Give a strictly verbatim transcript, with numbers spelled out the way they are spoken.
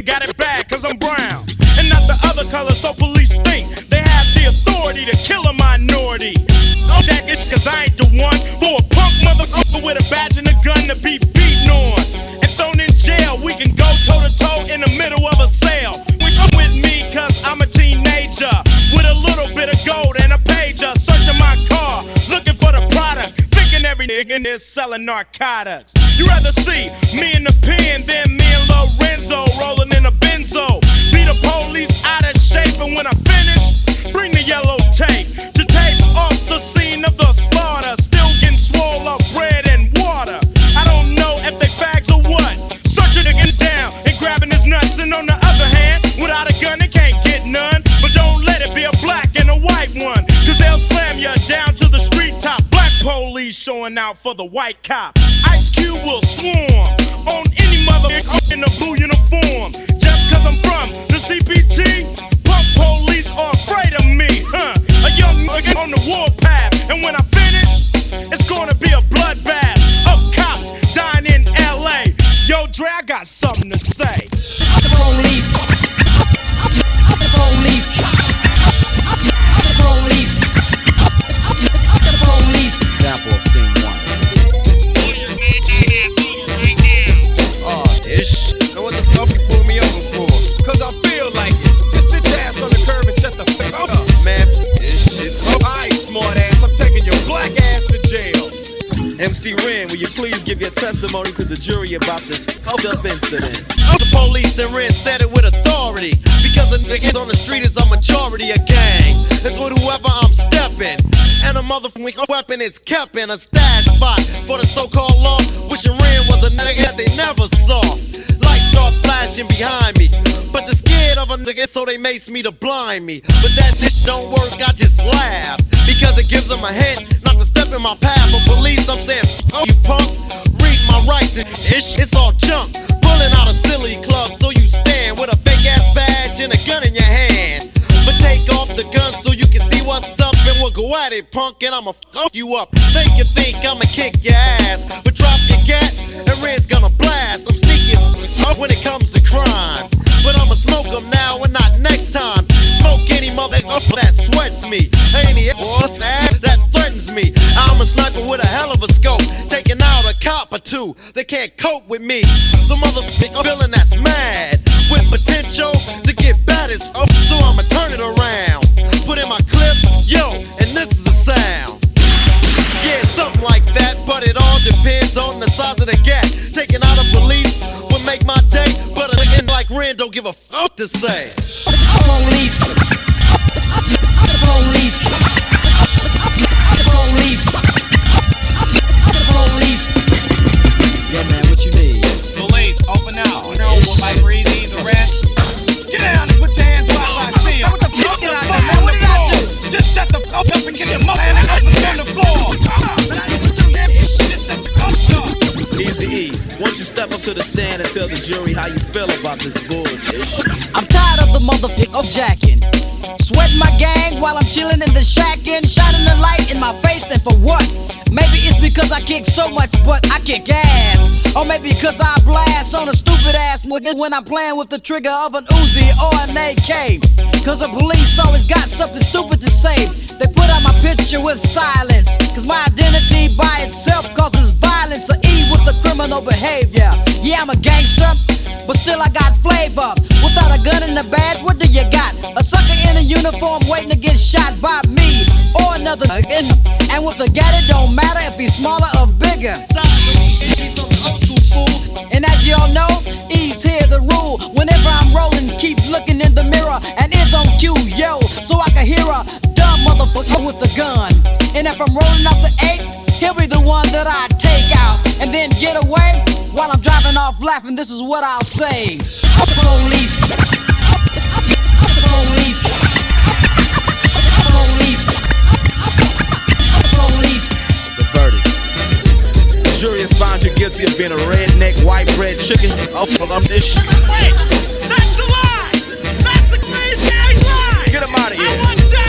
got it bad cause I'm brown and not the other color, so police think they have the authority to kill a minority. Oh, that is cause I ain't the one for a punk motherfucker with a badge and a gun to be beaten on and thrown in jail. We can go toe to toe in the middle of a sale. We come with me cause I'm a teenager with a little bit of gold and a pager, searching my car, looking for the product, thinking every nigga in there selling narcotics. You rather see me in the pen than me and Lorenzo rolling in a benzo. Be the police out of shape, and when I finish, bring the yellow tape to tape off the scene of the slaughter. Still getting swole up bread and water. I don't know if they fags or what. Searching to get down and grabbing his nuts, and on the other hand, without a gun they can't get none. But don't let it be a black and a white one, cause they'll slam you down to the street top. Black police showing out for the white cop. Ice Cube will swarm on any motherfucker in a blue uniform. Just cause I'm from the C P T, punk police are afraid of me, huh? A young nigga on the warpath, and when I finish, it's gonna be a bloodbath of cops dying in L A. Yo, Dre, I got something to say. The police, the police, the police, the police. Example of scene one. Oh, ish. Now what the fuck you pull me over for? Cause I feel like it. Just sit your ass on the curb and shut the fuck up, man. This shit. Alright, smart ass, I'm taking your black ass to jail. M C Ren, will you please give your testimony to the jury about this fucked up incident? The police and Ren said it with authority, because the niggas on the street is a majority of gang. It's with whoever I'm stepping, and a motherfucking weapon is kept in a stash spot for the so-called law. Wishing Ren was a nigga that they never saw. Lights start flashing behind me, but they're scared of a nigga, so they mace me to blind me. But that this don't work, I just laugh, because it gives them a hint not to step in my path. But police, I'm saying, oh you punk, read my rights, it's, it's all junk. Pulling out a silly club, so you stand with a fake ass badge and a gun in your hand. But take off the gun so you can see what's up, and we'll go at it, punk, and I'ma fuck you up. Think you think I'ma kick your ass, but drop your gat, and Red's gonna blast. I'm sneaky up when it comes to crime, but I'ma smoke them now and not next time. Smoke any motherfucker that sweats me, any ass that threatens me. I'm a sniper with a hell of a scope, taking out a cop or two. They can't cope with me. The motherfucker feeling that's mad, with potential to get bad as fuck, so I'ma turn it around. Put in my clip, yo, and this is the sound. Yeah, something like that, but it all depends on the size of the gap. Taking out a police would make my day, but a nigga like Ren don't give a fuck to say. The police, the police, the police, the police. Yo, man, what you need? Police, open out. You know what Mike Reezy's arrest? Get down and put your hands where I see them. What the fuck did I do, man? What did I do? Just shut the fuck up and get your mother and open on the floor. But I didn't do that. Just shut the fuck up. Easy E, won't you step up to the stand and tell the jury how you feel about this bullshit? I'm tired of the motherfucker of jacking. Sweating my gang while I'm chilling in the shack and shining the light in my face, and for what? Maybe it's because I kick so much, but I kick ass. Or maybe because I blast on a stupid ass when I'm playing with the trigger of an Uzi or an A K. Cause the police always got something stupid to say. They put out my picture with silence, cause my identity by itself causes violence. Or E with the criminal behavior. Yeah, I'm a gangster, but still I got flavor. Without a gun and a badge, what do you got? A sucker in a uniform waiting to get shot by me or another. And with a gat, it don't matter if he's smaller or bigger. And as y'all know, E's here the rule. Whenever I'm rolling, keep looking in the mirror, and it's on cue, yo, so I can hear a dumb motherfucker with a gun. And if I'm rolling up the eight, he'll be the one that I take out and then get away while I'm driving off laughing. This is what I'll say. Police, police, police, police. The verdict. The jury has found you guilty of being a redneck, white bread chicken off of this shit. Wait, that's a lie. That's a crazy ass lie. Get him out of here. I want